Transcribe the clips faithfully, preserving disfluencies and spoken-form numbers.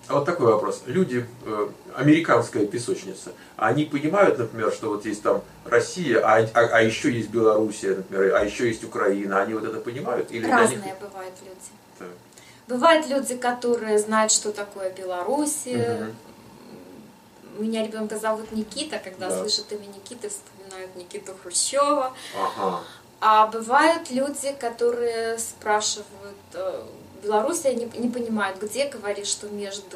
А вот такой вопрос. Люди, э, американская песочница, они понимают, например, что вот есть там Россия, а, а, а еще есть Белоруссия, например, а еще есть Украина. Они вот это понимают? Или разные для них... бывают люди. Так. Бывают люди, которые знают, что такое Белоруссия. Угу. Меня ребенка зовут Никита, когда да. слышат имя Никиты, вспоминают Никиту Хрущева. Ага. А бывают люди, которые спрашивают, Белоруссия не, не понимают, где, говорит, что между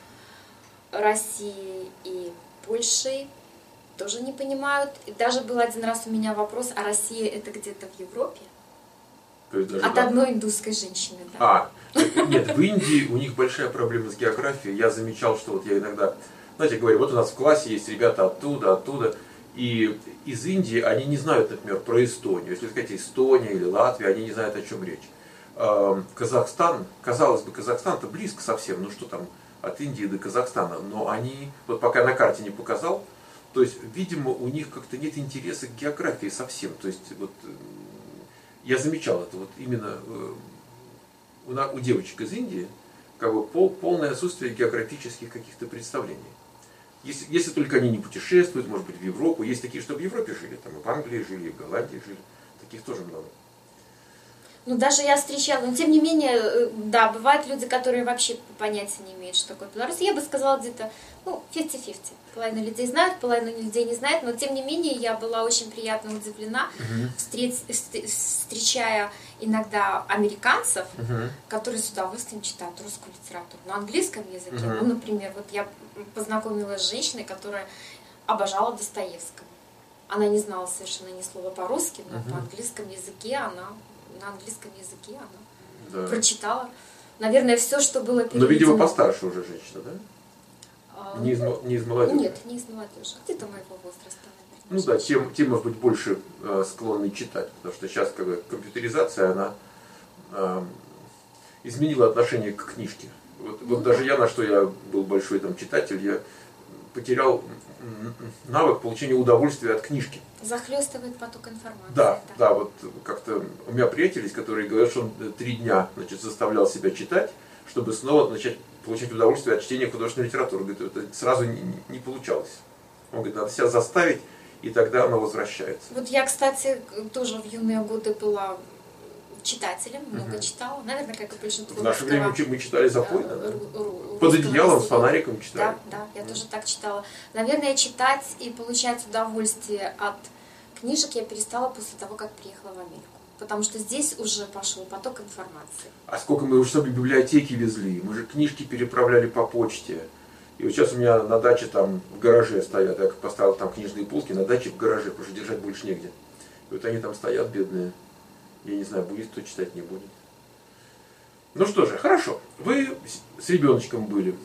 Россией и Польшей, тоже не понимают. И даже был один раз у меня вопрос, а Россия это где-то в Европе? То есть даже От так? одной индусской женщины, да. А, нет, в Индии у них большая проблема с географией. Я замечал, что вот я иногда, знаете, говорю, вот у нас в классе есть ребята оттуда, оттуда, и из Индии они не знают, например, про Эстонию. Если сказать Эстония или Латвия, они не знают, о чем речь. Казахстан, казалось бы, Казахстан-то близко совсем, ну что там, от Индии до Казахстана, но они, вот пока на карте не показал, то есть, видимо, у них как-то нет интереса к географии совсем. То есть, вот, я замечал это, вот именно у, у девочек из Индии, как бы пол, полное отсутствие географических каких-то представлений. Если, если только они не путешествуют, может быть, в Европу. Есть такие, что в Европе жили, там и в Англии жили, и в Голландии жили. Таких тоже много. Ну, даже я встречала, но тем не менее, да, бывают люди, которые вообще понятия не имеют, что такое Беларусь. Я бы сказала где-то, ну, пятьдесят на пятьдесят. Половина людей знают, половина людей не знает, но тем не менее я была очень приятно удивлена, uh-huh. встреч, встречая иногда американцев, uh-huh. которые с удовольствием читают русскую литературу на английском языке. Uh-huh. Ну, например, вот я познакомилась с женщиной, которая обожала Достоевского. Она не знала совершенно ни слова по-русски, но uh-huh. по английскому языке она... на английском языке она да. прочитала. Наверное, все, что было переведено. Но, видимо, постарше уже женщина, да? А, не, из, не из молодежи? Нет, не из молодежи. Где-то моего возраста, наверное. Ну да, тем, тем, может быть, больше э, склонны читать, потому что сейчас как бы, компьютеризация, она э, изменила отношение к книжке. Вот, ну, вот да. даже я, на что я был большой там, читатель, я потерял навык получения удовольствия от книжки. Захлестывает поток информации. Да, да, да вот как-то у меня приятели есть, которые говорят, что он три дня значит, заставлял себя читать, чтобы снова начать получать удовольствие от чтения художественной литературы. Говорит, это сразу не, не получалось. Он говорит, надо себя заставить, и тогда оно возвращается. Вот я, кстати, тоже в юные годы была читателем, много угу. читала. Наверное, как и большинство. В наше время мы читали запойно, да? Ру- Под одеялом с фонариком читали. Да, да, я mm. тоже так читала. Наверное, читать и получать удовольствие от книжек я перестала после того, как приехала в Америку. Потому что здесь уже пошел поток информации. А сколько мы уже с собой библиотеки везли, мы же книжки переправляли по почте. И вот сейчас у меня на даче там в гараже стоят, я поставил там книжные полки на даче в гараже, потому что держать больше негде. И вот они там стоят, бедные. Я не знаю, будет кто читать, не будет. Ну что же, хорошо. Вы с ребеночком были.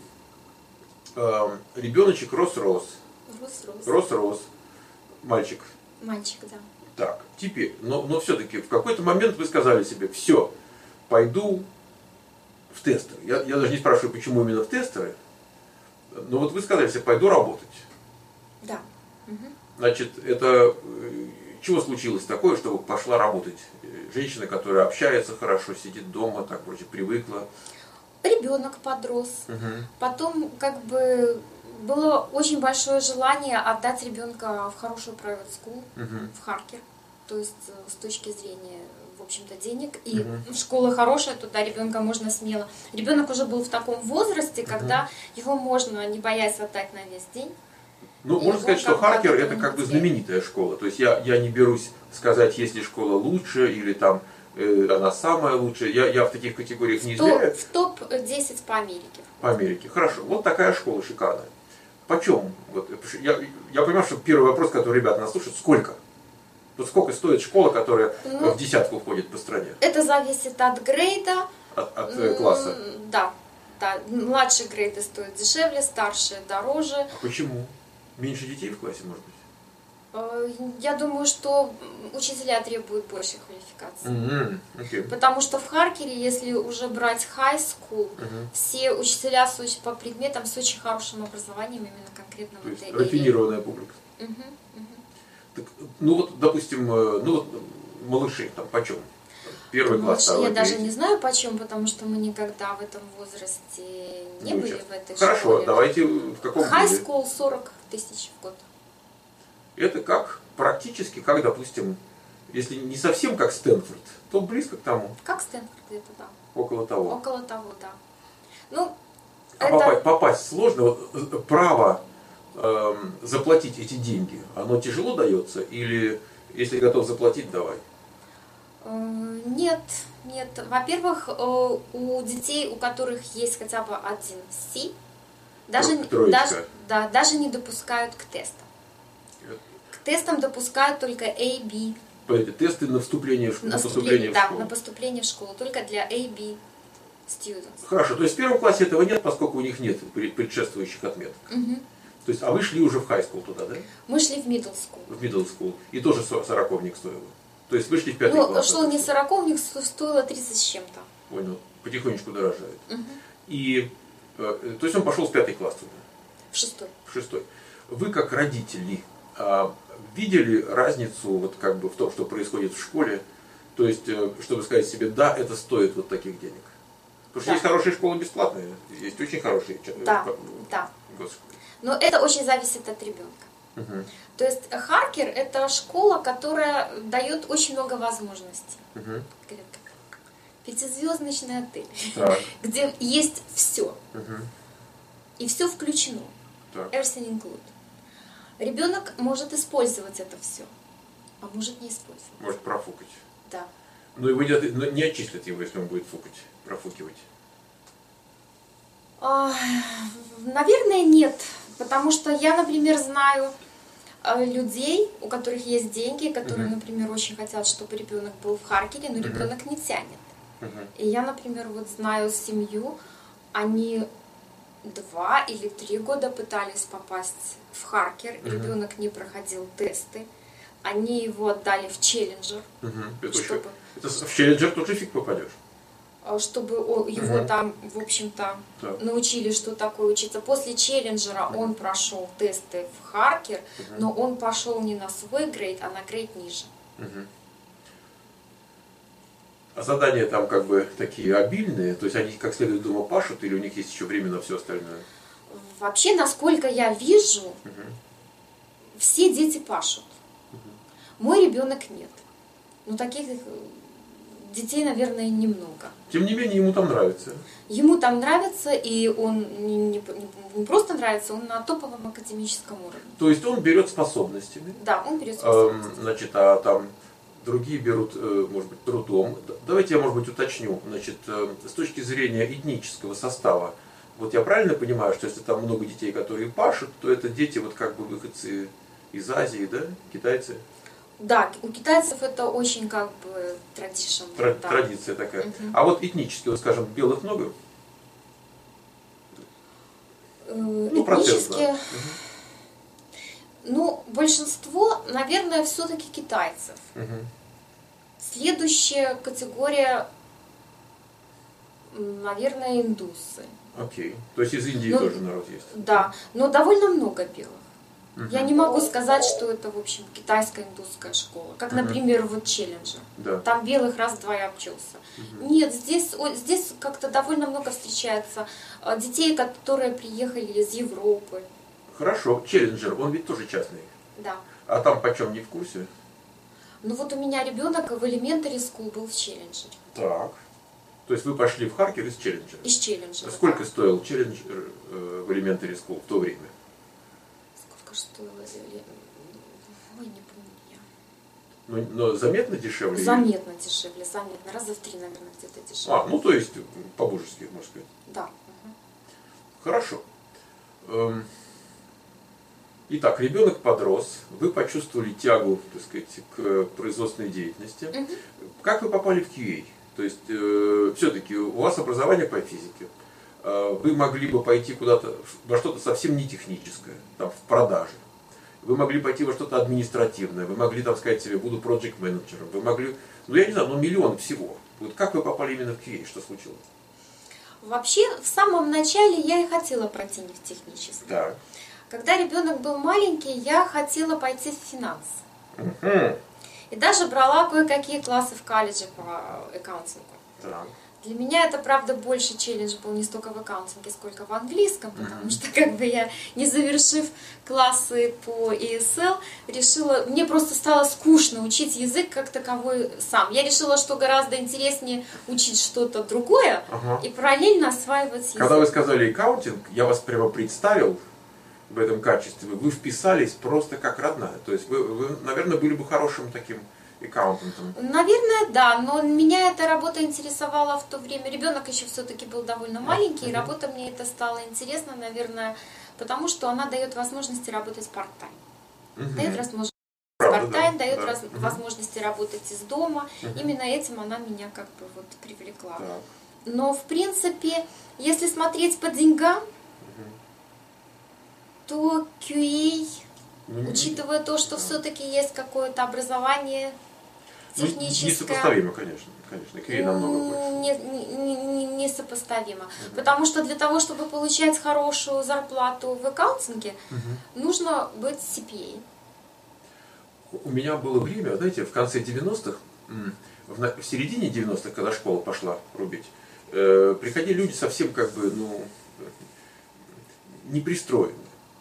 Ребеночек рос-рос. Рос-рос. Рос-рос. Мальчик. Мальчик, да. Так, теперь, но, но все-таки в какой-то момент вы сказали себе, все, пойду в тестеры. Я, я даже не спрашиваю, почему именно в тестеры, но вот вы сказали себе, пойду работать. Да. Угу. Значит, это чего случилось такое, чтобы пошла работать? Женщина, которая общается хорошо, сидит дома, так вроде привыкла. Ребенок подрос. Угу. Потом как бы было очень большое желание отдать ребенка в хорошую private school, угу. в Харкер. То есть с точки зрения, в общем-то, денег. И угу. школа хорошая, туда ребенка можно смело. Ребенок уже был в таком возрасте, когда угу. его можно, не боясь, отдать на весь день. Ну, можно сказать, что Харкер это как бы знаменитая школа. То есть я, я не берусь сказать, есть ли школа лучше или там э, она самая лучшая. Я, я в таких категориях не измеряю. В топ десять по Америке. По Америке. Хорошо. Вот такая школа шикарная. Почем? Вот, я, я понимаю, что первый вопрос, который ребята нас слушают, сколько? Вот сколько стоит школа, которая ну, в десятку входит по стране? Это зависит от грейда. От, от э, класса? Да, да. Младшие грейды стоят дешевле, старшие дороже. А почему? Меньше детей в классе, может быть? Я думаю, что учителя требуют большей квалификации. Mm-hmm. Okay. Потому что в Харкере, если уже брать high school, uh-huh. все учителя по предметам с очень хорошим образованием именно конкретно То в есть этой рафинированная публика. Uh-huh. Uh-huh. Так, ну вот, допустим, ну вот малыши там почем? Первый класс, Младший я второй, даже третий. не знаю почем, потому что мы никогда в этом возрасте не, Не были учат. в этой Хорошо, школе. давайте в каком High году? school сорок тысяч в год. Это как практически, как, допустим, если не совсем как Стэнфорд, то близко к тому, Как Стэнфорд где-то, да. около того. Около того, да. Ну, А это... попасть, попасть сложно. Вот, э, право эм, заплатить эти деньги, оно тяжело дается? Или если готов заплатить, давай? Э, Нет, нет. Во-первых, э, у детей, у которых есть хотя бы один Си, даже, не- Троечка. даже, да, даже не допускают к тестам. К тестам допускают только A, B. Эти тесты на вступление, в- на На поступление поступление, в да, школу. на поступление в школу. Только для A, B students. Хорошо, то есть в первом классе этого нет, поскольку у них нет пред- предшествующих отметок. Мгм. То есть, а вы шли уже в high school туда, да? Мы шли в middle school. В middle school. И тоже со- сороковник стоило. То есть вы шли в пятый Ну, класс. шло не допустим. сороковник, сто- стоило тридцать с чем-то. Понял. Потихонечку дорожает. Мгм. И, э, то есть он пошел в пятый класс туда, В шестой. в шестой. Вы как родители а, видели разницу вот как бы в том, что происходит в школе? То есть, э, чтобы сказать себе, да, это стоит вот таких денег. Потому что Да. есть хорошие школы бесплатные, есть очень хорошие ча- Да, э, да. госшколы. Но это очень зависит от ребенка. Мгм. То есть Харкер это школа, которая дает очень много возможностей. Мгм. Говорят, пятизвездочный отель, Так. где есть все. Мгм. И все включено. Так. Everything included. Ребенок может использовать это все, а может не использовать. Может профукать. Да. Ну и вы не, ну, не отчислят его, если он будет фукать, профукивать. А, Наверное, нет. Потому что я, например, знаю а, людей, у которых есть деньги, которые, Мгм. например, очень хотят, чтобы ребенок был в Харькове, но Мгм. ребенок не тянет. Мгм. И я, например, вот знаю семью, они два или три года пытались попасть в Харкер, Мгм. ребенок не проходил тесты, они его отдали в Челленджер, Мгм. Это еще- чтобы, это с- в Челленджер тоже фиг попадешь. а, чтобы о- его Мгм. там, в общем-то, Так. научили, что такое учиться. После Челленджера он прошел тесты в Харкер, Мгм. но он пошел не на свой грейд, а на грейд ниже. Мгм. А задания там как бы такие обильные, то есть они как следует дома пашут, или у них есть еще время на все остальное? Вообще, насколько я вижу, Мгм. все дети пашут. Мой ребенок нет. Ну, таких э, детей, наверное, немного. Тем не менее, ему там нравится. Ему там нравится, и он не, не- не просто нравится, он на топовом академическом уровне. То есть он берет способностями, Да, он берет эм, способности. значит, а там другие берут, э, может быть, трудом. Д- Давайте я, может быть, уточню. Значит, э, с точки зрения этнического состава, вот я правильно понимаю, что если там много детей, которые пашут, то это дети вот как бы выходцы из Азии, да, китайцы? Да, у китайцев это очень как бы традиция. Тра- Да. Традиция такая. Мгм. А вот этнически, вот скажем, белых много? Э, Ну, процент, Этнически, да. ну, большинство, наверное, все-таки китайцев. Мгм. Следующая категория, м, наверное, индусы. Окей. То есть из Индии Ну, тоже народ есть? Да, но довольно много белых. Мгм. Я не могу сказать, что это, в общем, китайская индусская школа. Как, Мгм. например, вот Челленджер. Да. Там белых раз-два и обчелся. Мгм. Нет, здесь, о, здесь как-то довольно много встречается а, детей, которые приехали из Европы. Хорошо. Челленджер, он ведь тоже частный. Да. А там почем, не в курсе? Ну вот у меня ребенок в elementary school был в Челленджере. Так. То есть вы пошли в Харкер из Челленджера? Из Челленджера. Сколько да. стоил Челленджер э, в Elementary School в то время? Сколько стоило? или- Ой, не помню я. Ну, но заметно дешевле? Заметно дешевле, заметно. Раза в три, наверное, где-то дешевле. А, ну то есть по-божески, можно сказать. Да. мгм. Хорошо. Эм, Итак, ребенок подрос, вы почувствовали тягу, так сказать, к производственной деятельности. Мгм. Как вы попали в кью эй? То есть, э, все-таки у вас образование по физике. Э, вы могли бы пойти куда-то, во что-то совсем не техническое, там, в продаже. Вы могли пойти во что-то административное, вы могли там сказать себе, буду проект-менеджером, вы могли, ну я не знаю, ну миллион всего. Вот как вы попали именно в кью эй, что случилось? Вообще, в самом начале я и хотела пойти не в технический. Да. Когда ребенок был маленький, я хотела пойти в финансы. Мгм. И даже брала кое-какие классы в колледже по аккаунтингу. Так. Для меня это, правда, больше челлендж был не столько в аккаунтинге, сколько в английском, потому mm-hmm. что, как бы, я, не завершив классы по и эс эл, решила, мне просто стало скучно учить язык как таковой сам. Я решила, что гораздо интереснее учить что-то другое ага. и параллельно осваивать язык. Когда вы сказали аккаунтинг, я вас прямо представил в этом качестве, вы вписались просто как родная. То есть вы, вы наверное, были бы хорошим таким аккаунтантом. Наверное, да, но меня эта работа интересовала в то время. Ребенок еще все-таки был довольно маленький, uh-huh. и работа мне это стала интересна, наверное, потому что она дает возможности работать part-time. Uh-huh. Дает возможность part-time, да, дает да. раз, uh-huh. возможности работать из дома. Uh-huh. Именно этим она меня как бы вот привлекла. Uh-huh. Но в принципе, если смотреть по деньгам, uh-huh. то кью эй, uh-huh. учитывая то, что uh-huh. все-таки есть какое-то образование техническое. Несопоставимо, конечно. Конечно, кью эй намного больше. Не, не, не, несопоставимо. Uh-huh. Потому что для того, чтобы получать хорошую зарплату в аккаунтинге, uh-huh. нужно быть си пи эй. У меня было время, знаете, в конце девяностых, в середине девяностых, когда школа пошла рубить, приходили люди совсем как бы, ну, непристроенные.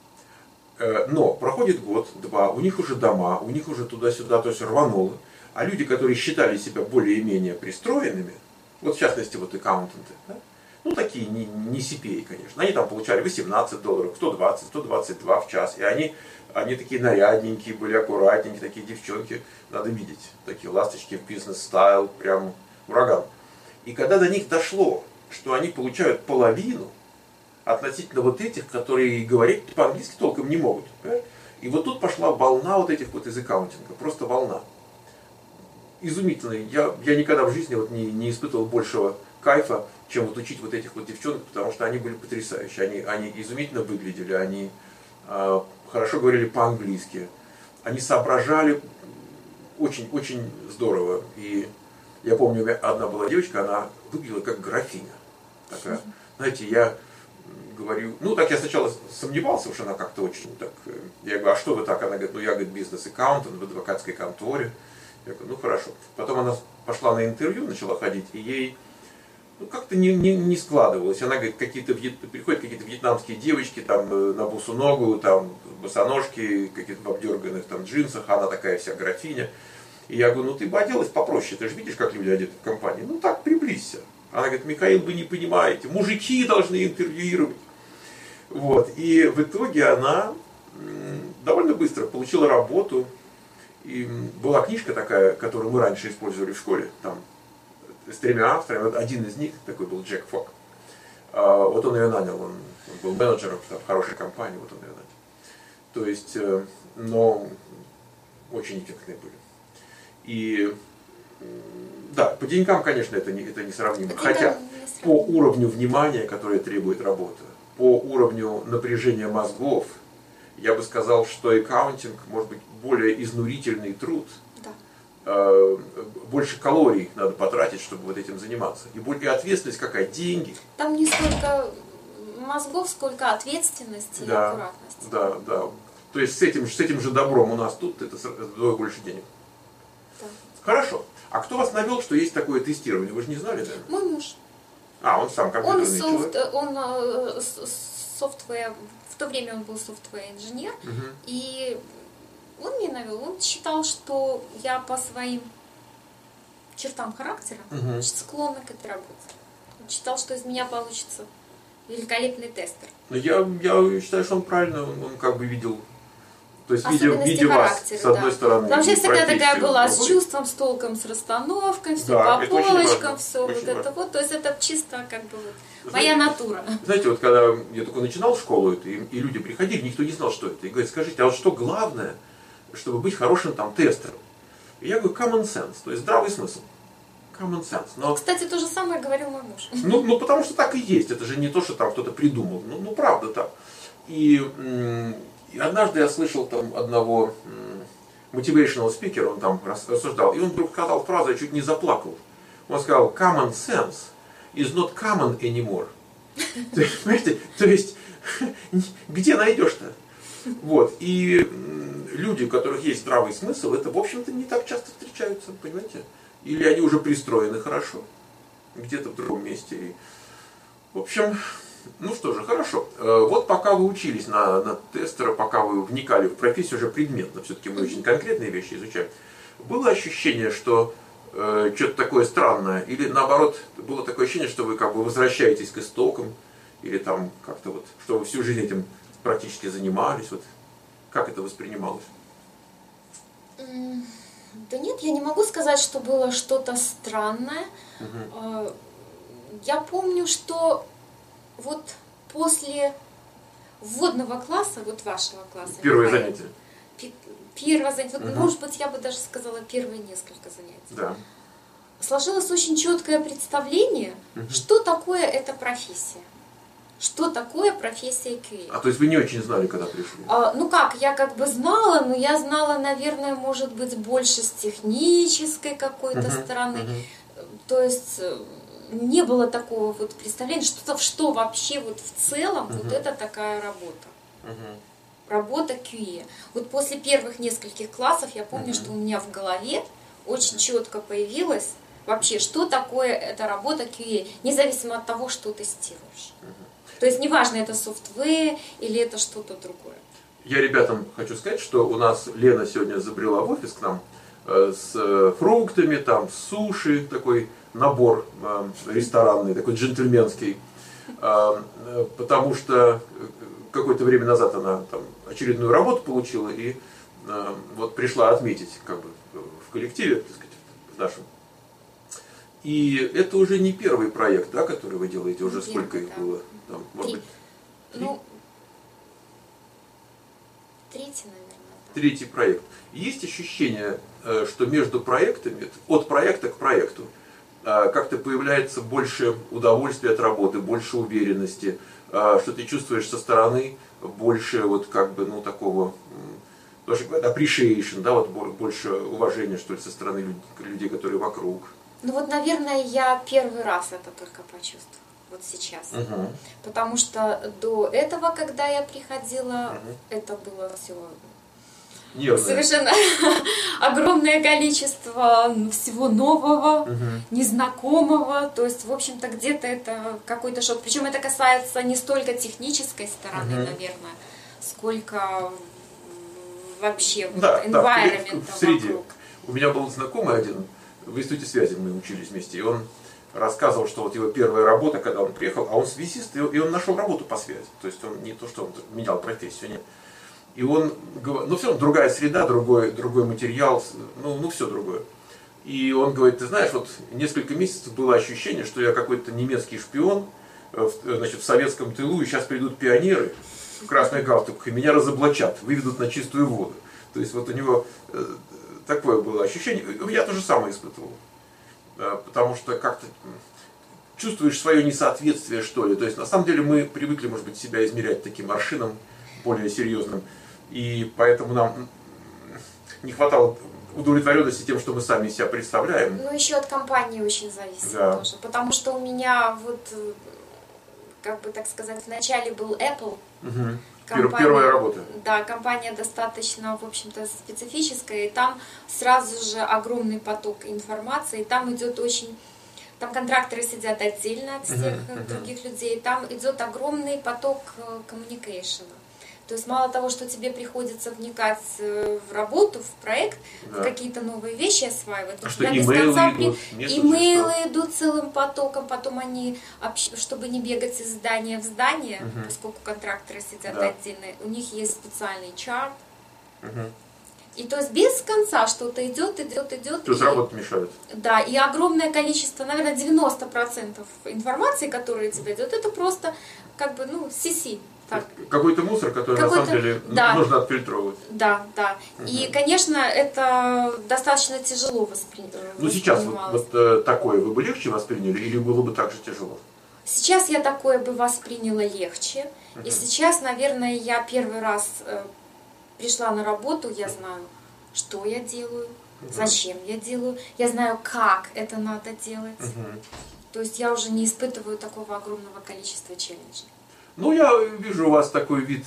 Но проходит год, два, у них уже дома, у них уже туда-сюда, то есть рвануло. А люди, которые считали себя более-менее пристроенными, вот в частности вот аккаунтанты, да, ну такие не, не си пи эй, конечно, они там получали восемнадцать долларов, кто двадцать, кто двадцать два в час, и они, они такие нарядненькие были, аккуратненькие, такие девчонки, надо видеть, такие ласточки в бизнес-стайл, прям ураган. И когда до них дошло, что они получают половину относительно вот этих, которые говорить по-английски толком не могут, да? И вот тут пошла волна вот этих вот из аккаунтинга, просто волна. Изумительный. Я, я никогда в жизни вот не, не испытывал большего кайфа, чем вот учить вот этих вот девчонок, потому что они были потрясающие. Они, они изумительно выглядели, они э, хорошо говорили по-английски, они соображали очень-очень здорово. И я помню, у меня одна была девочка, она выглядела как графиня. Такая, знаете, я говорю, ну так я сначала сомневался, что она как-то очень так, я говорю, а что вы так? Она говорит, ну я, говорит, бизнес-аккаунтант в адвокатской конторе. Я говорю, ну хорошо. Потом она пошла на интервью, начала ходить, и ей ну, как-то не, не, не складывалось. Она говорит, какие-то приходят какие-то вьетнамские девочки там на босу ногу, там босоножки, какие-то в обдерганных там джинсах, она такая вся графиня. И я говорю, ну ты бы оделась попроще, ты же видишь, как люди одеты в компании. Ну так, приблизься. Она говорит, Михаил, вы не понимаете, мужики должны интервьюировать. Вот. И в итоге она довольно быстро получила работу. И была книжка такая, которую мы раньше использовали в школе, там, с тремя авторами. Вот один из них, такой был Джек Фок. А, вот он ее нанял, он, он был менеджером там, в хорошей компании, вот он ее нанял. То есть, э, но очень эффектные были. И да, по деньгам, конечно, это, не, это несравнимо. Это Хотя не по уровню внимания, которое требует работа, по уровню напряжения мозгов, я бы сказал, что аккаунтинг может быть более изнурительный труд. Да. Больше калорий надо потратить, чтобы вот этим заниматься. И более ответственность какая? Деньги. Там не столько мозгов, сколько ответственности да, и аккуратности. Да, да. То есть с этим, с этим же добром у нас тут это вдвое больше денег. Да. Хорошо. А кто вас навел, что есть такое тестирование? Вы же не знали, да? Мой муж. А, он сам компьютерный он софт, человек? Он э, софтвер, в то время он был софтвер-инженер, угу. И он мне навел, он считал, что я по своим чертам характера угу. склонна к этой работе. Он считал, что из меня получится великолепный тестер. Но я, я считаю, что он правильно, он, он как бы видел, то есть видел, видел вас с одной да. стороны. Потому что я всегда такая была с чувством, с толком, с расстановкой, все да, по полочкам, все вот важно. Это вот. То есть это чисто как бы вот знаете, моя натура. Знаете, вот когда я только начинал школу, это, и, и люди приходили, никто не знал, что это. И говорят, скажите, а вот что главное, чтобы быть хорошим там тестером? И я говорю, common sense, то есть здравый смысл. Common sense. Но, кстати, то же самое говорил мой муж. Ну, ну, потому что так и есть. Это же не то, что там кто-то придумал. Ну, ну правда так. И, и однажды я слышал там одного motivational speaker, он там рассуждал, и он вдруг сказал фразу, я чуть не заплакал. Он сказал, common sense is not common anymore. То есть, понимаете, то есть, где найдешь-то? Вот. И люди, у которых есть здравый смысл, это, в общем-то, не так часто встречаются, понимаете? Или они уже пристроены хорошо, где-то в другом месте. И, в общем, ну что же, хорошо. Вот пока вы учились на, на тестера, пока вы вникали в профессию уже предметно, все-таки мы очень конкретные вещи изучаем, было ощущение, что э, что-то такое странное, или наоборот, было такое ощущение, что вы как бы возвращаетесь к истокам, или там как-то вот, что вы всю жизнь этим практически занимались, вот как это воспринималось? Да нет, я не могу сказать, что было что-то странное. Угу. Я помню, что вот после вводного класса, вот вашего класса. Первое занятие. Первое занятие, угу. может быть, я бы даже сказала первые несколько занятий. Да. Сложилось очень четкое представление, угу. что такое эта профессия. Что такое профессия кью эй? А то есть вы не очень знали, когда пришли? А, ну как, я как бы знала, но я знала, наверное, может быть, больше с технической какой-то uh-huh, стороны. Uh-huh. То есть не было такого вот представления, что, что вообще вот в целом uh-huh. вот это такая работа. Uh-huh. Работа кью эй. Вот после первых нескольких классов я помню, uh-huh. что у меня в голове очень четко появилось вообще, что такое эта работа кью эй, независимо от того, что ты тестируешь. Uh-huh. То есть неважно, это софтвер или это что-то другое. Я ребятам хочу сказать, что у нас Лена сегодня забрела в офис к нам э, с фруктами, там, с суши, такой набор э, ресторанный, такой джентльменский. Э, потому что какое-то время назад она там очередную работу получила и э, вот пришла отметить как бы в коллективе, так сказать, в нашем. И это уже не первый проект, да, который вы делаете, уже Первый, сколько их да. было? Там, может Три. быть, три? Ну, третий, наверное. Да. Третий проект. Есть ощущение, что между проектами, от проекта к проекту, как-то появляется больше удовольствия от работы, больше уверенности, что ты чувствуешь со стороны больше вот как бы, ну, такого, тоже appreciation, да, вот больше уважения, что ли, со стороны людей, которые вокруг. Ну вот, наверное, я первый раз это только почувствовала. Вот сейчас. Угу. Потому что до этого, когда я приходила, угу. это было все Нервное. Совершенно огромное количество всего нового, угу. незнакомого. То есть, в общем-то, где-то это какой-то шок. Причем это касается не столько технической стороны, угу. наверное, сколько вообще да, environment да, в, в среде. вокруг. У меня был знакомый один, в институте связи мы учились вместе, и он рассказывал, что вот его первая работа, когда он приехал, а он связист, и он нашел работу по связи. То есть он не то, что он менял профессию, нет. И он говорит, ну все равно другая среда, другой, другой материал, ну, ну все другое. И он говорит, ты знаешь, вот несколько месяцев было ощущение, что я какой-то немецкий шпион, значит, в советском тылу, и сейчас придут пионеры в красных галстуках, и меня разоблачат, выведут на чистую воду. То есть вот у него такое было ощущение, я то же самое испытывал. Потому что как-то чувствуешь свое несоответствие, что ли. То есть на самом деле мы привыкли, может быть, себя измерять таким аршином более серьезным. И поэтому нам не хватало удовлетворенности тем, что мы сами себя представляем. Ну, еще от компании очень зависит да. тоже. Потому что у меня вот, как бы так сказать, вначале был Apple. Угу. Компания, Первая работа. Да, компания достаточно, в общем-то, специфическая, и там сразу же огромный поток информации, и там идет очень, там контракторы сидят отдельно от всех uh-huh, uh-huh. других людей, там идет огромный поток коммуникейшена. То есть мало того, что тебе приходится вникать в работу, в проект, да. в какие-то новые вещи осваивать, а что имейлы идут? Имейлы идут целым потоком, потом они, чтобы не бегать из здания в здание, угу. поскольку контракторы сидят да. отдельно, у них есть специальный чарт. Угу. И то есть без конца что-то идет, идет, идет. То есть работа мешает. Да, и огромное количество, наверное, девяносто процентов информации, которая тебе идет, это просто как бы, ну, си-си. Какой-то мусор, который Какой-то... на самом деле да. нужно отфильтровывать. Да, да. Угу. И, конечно, это достаточно тяжело воспринимать. Ну, сейчас вот, вот э, такое вы бы легче восприняли или было бы так же тяжело? Сейчас я такое бы восприняла легче. Угу. И сейчас, наверное, я первый раз э, пришла на работу, я знаю, что я делаю, угу. зачем я делаю, я знаю, как это надо делать. Угу. То есть я уже не испытываю такого огромного количества челленджей. Ну, я вижу у вас такой вид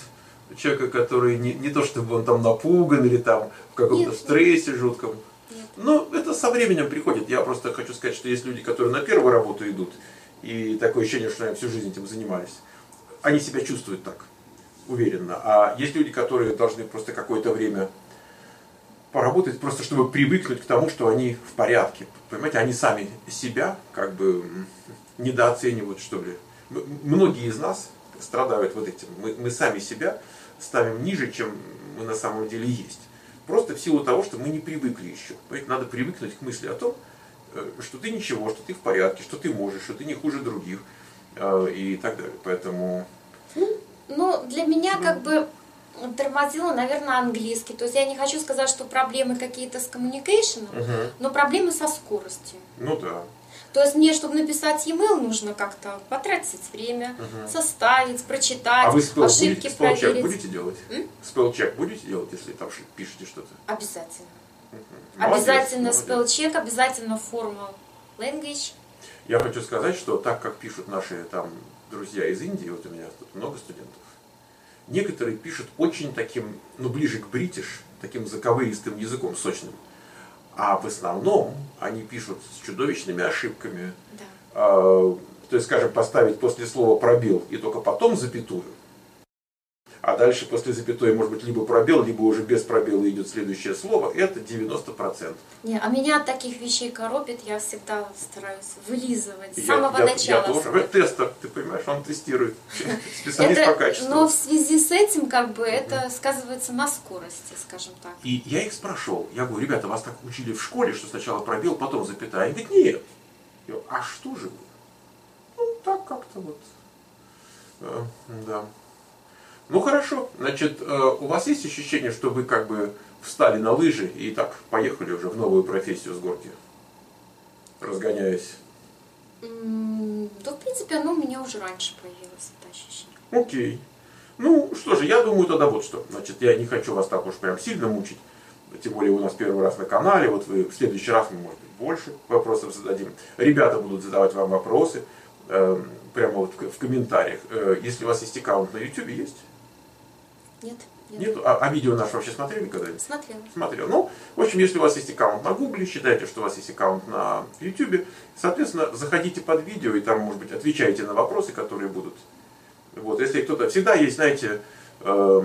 человека, который не, не то чтобы он там напуган или там в каком-то стрессе жутком. Нет. Но это со временем приходит. Я просто хочу сказать, что есть люди, которые на первую работу идут, и такое ощущение, что они всю жизнь этим занимались. Они себя чувствуют так, уверенно. А есть люди, которые должны просто какое-то время поработать, просто чтобы привыкнуть к тому, что они в порядке. Понимаете, они сами себя как бы недооценивают, что ли. Многие из нас страдают вот этим. Мы, мы сами себя ставим ниже, чем мы на самом деле есть. Просто в силу того, что мы не привыкли еще. Понимаете, надо привыкнуть к мысли о том, что ты ничего, что ты в порядке, что ты можешь, что ты не хуже других и так далее. Поэтому... Ну, для меня как бы тормозило, наверное, английский. То есть я не хочу сказать, что проблемы какие-то с коммуникейшеном, угу. но проблемы со скоростью. Ну да. То есть мне, чтобы написать e-mail, нужно как-то потратить время, угу. составить, прочитать, а вы спел, ошибки будете, проверить. Спелчек будете делать? Спелчек будете делать, если там пишете что-то? Обязательно. Угу. Молодец, обязательно молодец. спелчек, обязательно formal language. Я хочу сказать, что так как пишут наши там друзья из Индии, вот у меня тут много студентов, некоторые пишут очень таким, ну ближе к бритиш, таким заковыристым языком, сочным. А в основном они пишут с чудовищными ошибками. Да. А, то есть, скажем, поставить после слова пробел и только потом запятую. А дальше после запятой может быть либо пробел, либо уже без пробела идет следующее слово. Это девяносто процентов. Не, а меня от таких вещей коробит, я всегда стараюсь вылизывать с я, самого я, начала. Я тоже. Это тестер, ты понимаешь, он тестирует. Специалист это, по качеству. Но в связи с этим, как бы, это сказывается на скорости, скажем так. И я их спрашивал, я говорю, ребята, вас так учили в школе, что сначала пробел, потом запятая. Они говорят, нет. Я говорю, а что же вы? Ну, так как-то вот. А, да. Ну хорошо, значит, у вас есть ощущение, что вы как бы встали на лыжи и так поехали уже в новую профессию с горки, разгоняясь? Да, в принципе, оно у меня уже раньше появилось, это ощущение. Окей. Ну что же, я думаю тогда вот что. Значит, я не хочу вас так уж прям сильно мучить, тем более у нас первый раз на канале, вот вы в следующий раз мы, может быть, больше вопросов зададим. Ребята будут задавать вам вопросы э, прямо вот в комментариях. Э, если у вас есть аккаунт на YouTube, есть? Нет. Нет. Нет? А, а видео наше вообще смотрели когда-нибудь? Смотрела. Смотрел. Ну, в общем, если у вас есть аккаунт на Гугле, считайте, что у вас есть аккаунт на YouTube, соответственно, заходите под видео и там, может быть, отвечайте на вопросы, которые будут. Вот, если кто-то... Всегда есть, знаете, э,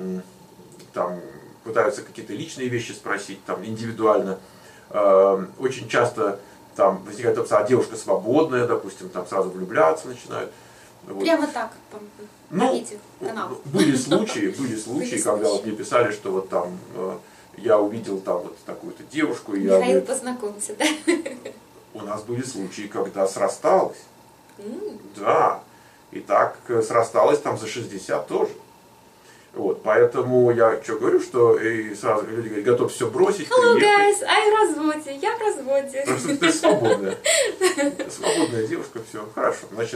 там пытаются какие-то личные вещи спросить, там, индивидуально. Э, очень часто там возникает вопрос, а девушка свободная, допустим, там сразу влюбляться начинают. Вот. Прямо так, по, по ну, видео, канал. Были случаи, были случаи, Были когда случаи. вот мне писали, что вот там э, я увидел там вот такую-то девушку, и я Михаил, говорю, познакомься, да? у нас были случаи, когда срасталось. Mm. Да. И так э, срасталось там за шестьдесят тоже. Вот, поэтому я что говорю, что и сразу люди говорят, готов все бросить, Hello, приехать. guys, I в разводе, я в разводе. Просто ты свободная. Свободная девушка, все, хорошо. Значит,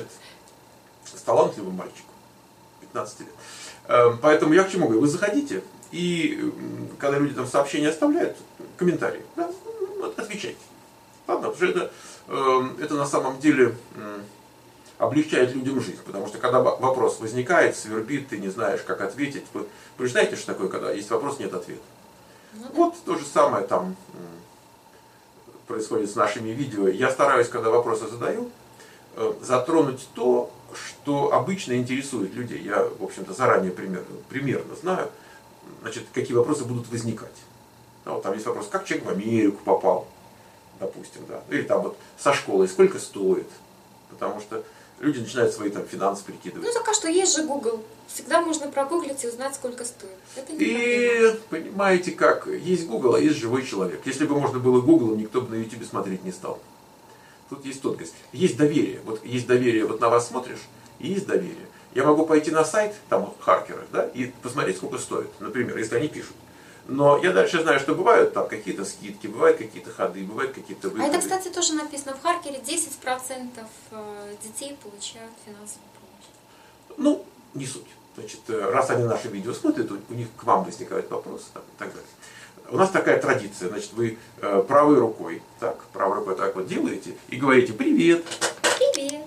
с талантливым мальчиком, пятнадцать лет. Эм, Поэтому я к чему говорю, вы заходите, и м, когда люди там сообщения оставляют, комментарии, да, ну, отвечайте. Ладно, потому что это, эм, это на самом деле м, облегчает людям жизнь, потому что когда вопрос возникает, свербит, ты не знаешь, как ответить. Вы, вы же знаете, что такое, когда есть вопрос, нет ответа. Ну, да. Вот то же самое там м, происходит с нашими видео. Я стараюсь, когда вопросы задаю, э, затронуть то, что обычно интересует людей. Я, в общем-то, заранее примерно, примерно знаю, значит, какие вопросы будут возникать. Да, вот там есть вопрос, как человек в Америку попал, допустим, да. Или там вот со школой, сколько стоит. Потому что люди начинают свои там финансы прикидывать. Ну, так а что, есть же Google. Всегда можно прогуглить и узнать, сколько стоит. Это не И проблема. понимаете как, есть Google, а есть живой человек. Если бы можно было Google, никто бы на YouTube смотреть не стал. Тут есть тонкость. Есть доверие. Вот есть доверие, вот на вас смотришь, и есть доверие. Я могу пойти на сайт, там вот Харкера, да, и посмотреть, сколько стоит, например, если они пишут. Но я дальше знаю, что бывают там какие-то скидки, бывают какие-то ходы, бывают какие-то выходы. А это, кстати, тоже написано в Харкере. десять процентов детей получают финансовую помощь. Ну, не суть. Значит, раз они наши видео смотрят, у них к вам возникают вопросы там, и так далее. У нас такая традиция, значит, вы э, правой рукой, так, правой рукой так вот делаете и говорите «Привет». Привет.